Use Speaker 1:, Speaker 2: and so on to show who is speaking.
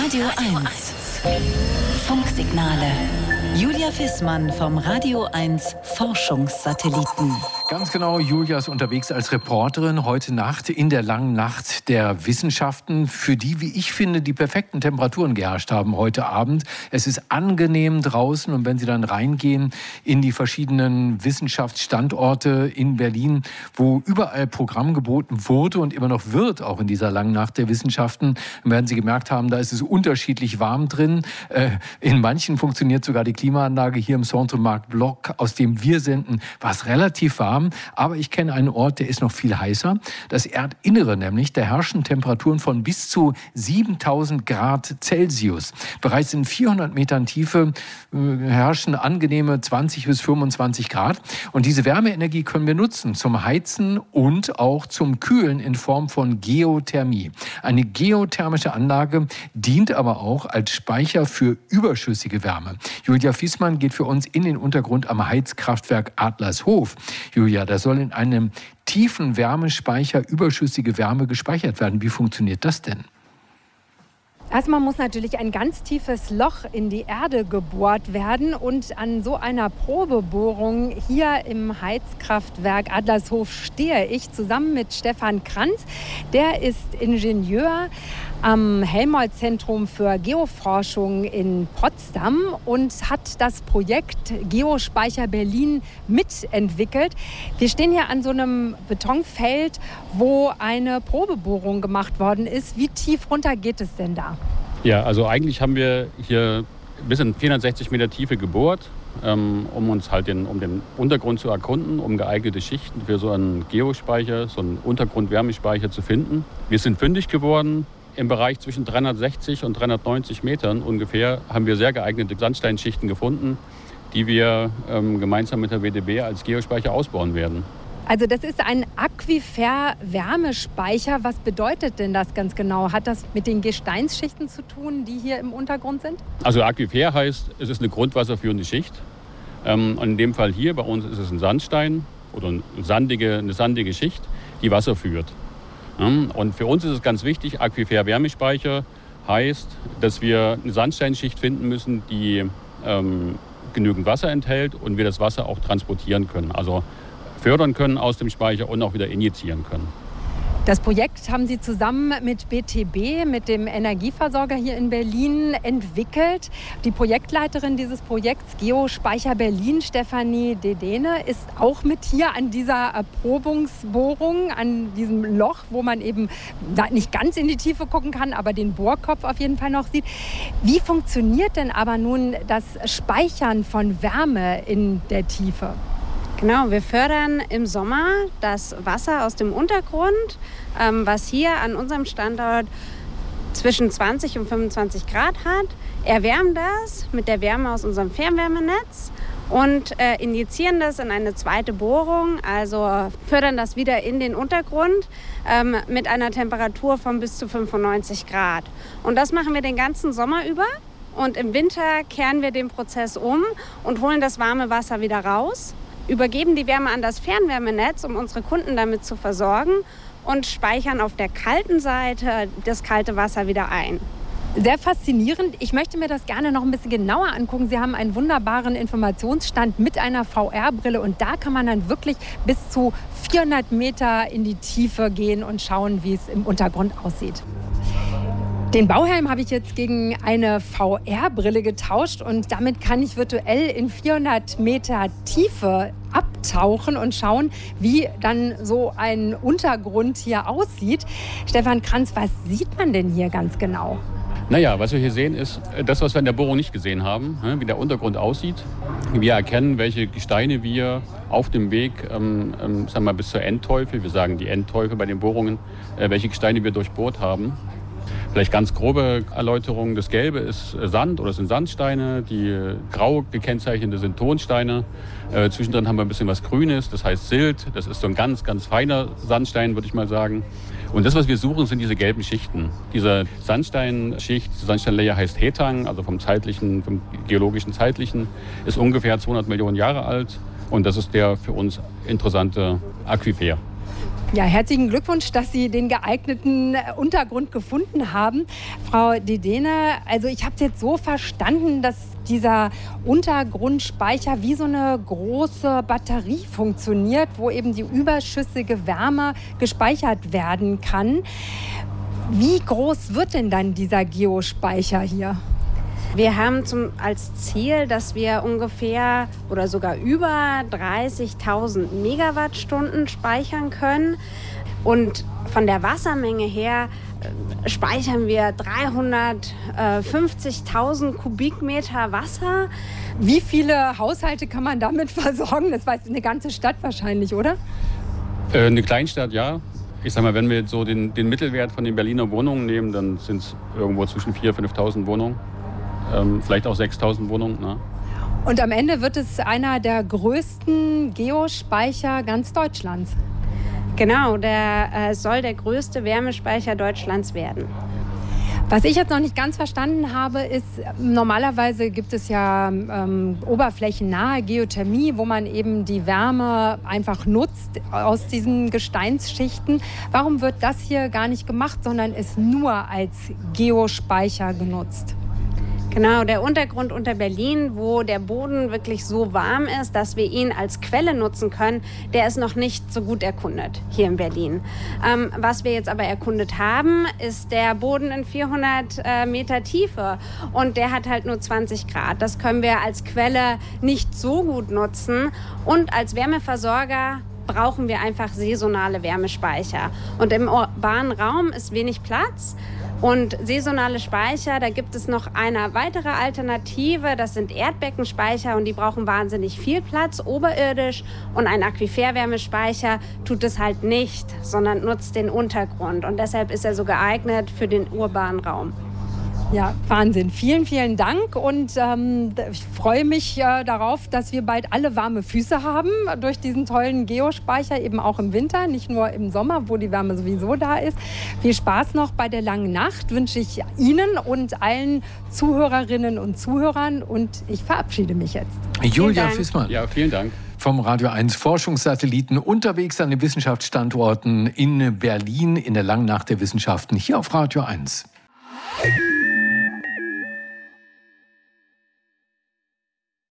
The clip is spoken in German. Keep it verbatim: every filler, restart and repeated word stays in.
Speaker 1: Radio eins. Funksignale. Julia Fissmann vom Radio eins Forschungssatelliten.
Speaker 2: Ganz genau, Julia ist unterwegs als Reporterin heute Nacht in der langen Nacht der Wissenschaften, für die, wie ich finde, die perfekten Temperaturen geherrscht haben heute Abend. Es ist angenehm draußen und wenn Sie dann reingehen in die verschiedenen Wissenschaftsstandorte in Berlin, wo überall Programm geboten wurde und immer noch wird, auch in dieser langen Nacht der Wissenschaften, dann werden Sie gemerkt haben, da ist es unterschiedlich warm drin. In manchen funktioniert sogar die Klimaanlage. Hier im Centre Markt Block, aus dem wir senden, war es relativ warm. Aber ich kenne einen Ort, der ist noch viel heißer. Das Erdinnere nämlich, da herrschen Temperaturen von bis zu siebentausend Grad Celsius. Bereits in vierhundert Metern Tiefe äh, herrschen angenehme zwanzig bis fünfundzwanzig Grad. Und diese Wärmeenergie können wir nutzen zum Heizen und auch zum Kühlen in Form von Geothermie. Eine geothermische Anlage dient aber auch als Speicher für überschüssige Wärme. Julia Fissmann geht für uns in den Untergrund am Heizkraftwerk Adlershof. Julia, da soll in einem tiefen Wärmespeicher überschüssige Wärme gespeichert werden. Wie funktioniert das denn?
Speaker 3: Erstmal muss natürlich ein ganz tiefes Loch in die Erde gebohrt werden und an so einer Probebohrung hier im Heizkraftwerk Adlershof stehe ich zusammen mit Stefan Kranz. Der ist Ingenieur am Helmholtz-Zentrum für Geoforschung in Potsdam und hat das Projekt Geospeicher Berlin mitentwickelt. Wir stehen hier an so einem Betonfeld, wo eine Probebohrung gemacht worden ist. Wie tief runter geht es denn da?
Speaker 4: Ja, also eigentlich haben wir hier bis in vierhundertsechzig Meter Tiefe gebohrt, ähm, um uns halt den, um den Untergrund zu erkunden, um geeignete Schichten für so einen Geospeicher, so einen Untergrundwärmespeicher zu finden. Wir sind fündig geworden. Im Bereich zwischen dreihundertsechzig und dreihundertneunzig Metern ungefähr haben wir sehr geeignete Sandsteinschichten gefunden, die wir ähm, gemeinsam mit der W D B als Geospeicher ausbauen werden.
Speaker 3: Also das ist ein Aquifer-Wärmespeicher. Was bedeutet denn das ganz genau? Hat das mit den Gesteinsschichten zu tun, die hier im Untergrund sind?
Speaker 4: Also Aquifer heißt, es ist eine grundwasserführende Schicht. Ähm, und in dem Fall hier bei uns ist es ein Sandstein oder eine sandige, eine sandige Schicht, die Wasser führt. Und für uns ist es ganz wichtig, Aquifer-Wärmespeicher heißt, dass wir eine Sandsteinschicht finden müssen, die ähm, genügend Wasser enthält und wir das Wasser auch transportieren können. Also fördern können aus dem Speicher und auch wieder injizieren können.
Speaker 3: Das Projekt haben Sie zusammen mit B T B, mit dem Energieversorger hier in Berlin, entwickelt. Die Projektleiterin dieses Projekts Geospeicher Berlin, Stefanie Dedene, ist auch mit hier an dieser Erprobungsbohrung, an diesem Loch, wo man eben nicht ganz in die Tiefe gucken kann, aber den Bohrkopf auf jeden Fall noch sieht. Wie funktioniert denn aber nun das Speichern von Wärme in der Tiefe?
Speaker 5: Genau, wir fördern im Sommer das Wasser aus dem Untergrund, ähm, was hier an unserem Standort zwischen zwanzig und fünfundzwanzig Grad hat, erwärmen das mit der Wärme aus unserem Fernwärmenetz und äh, injizieren das in eine zweite Bohrung, also fördern das wieder in den Untergrund ähm, mit einer Temperatur von bis zu fünfundneunzig Grad. Und das machen wir den ganzen Sommer über. Und im Winter kehren wir den Prozess um und holen das warme Wasser wieder raus, übergeben die Wärme an das Fernwärmenetz, um unsere Kunden damit zu versorgen und speichern auf der kalten Seite das kalte Wasser wieder ein.
Speaker 3: Sehr faszinierend. Ich möchte mir das gerne noch ein bisschen genauer angucken. Sie haben einen wunderbaren Informationsstand mit einer V R-Brille und da kann man dann wirklich bis zu vierhundert Meter in die Tiefe gehen und schauen, wie es im Untergrund aussieht. Den Bauhelm habe ich jetzt gegen eine V R-Brille getauscht und damit kann ich virtuell in vierhundert Meter Tiefe abtauchen und schauen, wie dann so ein Untergrund hier aussieht. Stefan Kranz, was sieht man denn hier ganz genau?
Speaker 4: Naja, was wir hier sehen, ist das, was wir in der Bohrung nicht gesehen haben, wie der Untergrund aussieht. Wir erkennen, welche Gesteine wir auf dem Weg ähm, ähm, sagen wir mal, bis zur Endteufel, wir sagen die Endteufel bei den Bohrungen, äh, welche Gesteine wir durchbohrt haben. Vielleicht ganz grobe Erläuterung. Das Gelbe ist Sand oder sind Sandsteine. Die grau gekennzeichnete sind Tonsteine. Äh, zwischendrin haben wir ein bisschen was Grünes, das heißt Silt. Das ist so ein ganz, ganz feiner Sandstein, würde ich mal sagen. Und das, was wir suchen, sind diese gelben Schichten. Diese Sandsteinschicht, diese Sandsteinlayer heißt Hetang, also vom zeitlichen, vom geologischen zeitlichen, ist ungefähr zweihundert Millionen Jahre alt. Und das ist der für uns interessante Aquifer.
Speaker 3: Ja, herzlichen Glückwunsch, dass Sie den geeigneten Untergrund gefunden haben. Frau Dedene, also ich habe es jetzt so verstanden, dass dieser Untergrundspeicher wie so eine große Batterie funktioniert, wo eben die überschüssige Wärme gespeichert werden kann. Wie groß wird denn dann dieser Geospeicher hier?
Speaker 5: Wir haben zum, als Ziel, dass wir ungefähr oder sogar über dreißigtausend Megawattstunden speichern können. Und von der Wassermenge her äh, speichern wir dreihundertfünfzigtausend Kubikmeter Wasser.
Speaker 3: Wie viele Haushalte kann man damit versorgen? Das weiß eine ganze Stadt wahrscheinlich, oder?
Speaker 4: Äh, eine Kleinstadt, ja. Ich sag mal, wenn wir jetzt so den, den Mittelwert von den Berliner Wohnungen nehmen, dann sind es irgendwo zwischen viertausend und fünftausend Wohnungen. Ähm, vielleicht auch sechstausend Wohnungen. Ne?
Speaker 3: Und am Ende wird es einer der größten Geospeicher ganz Deutschlands.
Speaker 5: Genau, der äh, soll der größte Wärmespeicher Deutschlands werden.
Speaker 3: Was ich jetzt noch nicht ganz verstanden habe, ist, normalerweise gibt es ja ähm, oberflächennahe Geothermie, wo man eben die Wärme einfach nutzt aus diesen Gesteinsschichten. Warum wird das hier gar nicht gemacht, sondern ist nur als Geospeicher genutzt?
Speaker 5: Genau, der Untergrund unter Berlin, wo der Boden wirklich so warm ist, dass wir ihn als Quelle nutzen können, der ist noch nicht so gut erkundet hier in Berlin. Ähm, was wir jetzt aber erkundet haben, ist der Boden in vierhundert äh, Meter Tiefe und der hat halt nur zwanzig Grad. Das können wir als Quelle nicht so gut nutzen und als Wärmeversorger brauchen wir einfach saisonale Wärmespeicher. Und im urbanen Raum ist wenig Platz. Und saisonale Speicher, da gibt es noch eine weitere Alternative, das sind Erdbeckenspeicher und die brauchen wahnsinnig viel Platz oberirdisch und ein Aquiferwärmespeicher tut es halt nicht, sondern nutzt den Untergrund und deshalb ist er so geeignet für den urbanen Raum.
Speaker 3: Ja, Wahnsinn. Vielen, vielen Dank und ähm, ich freue mich äh, darauf, dass wir bald alle warme Füße haben durch diesen tollen Geospeicher, eben auch im Winter, nicht nur im Sommer, wo die Wärme sowieso da ist. Viel Spaß noch bei der langen Nacht wünsche ich Ihnen und allen Zuhörerinnen und Zuhörern und ich verabschiede mich jetzt.
Speaker 2: Julia Fissmann.
Speaker 4: Ja, vielen Dank.
Speaker 2: Vom Radio eins Forschungssatelliten unterwegs an den Wissenschaftsstandorten in Berlin in der langen Nacht der Wissenschaften hier auf Radio eins.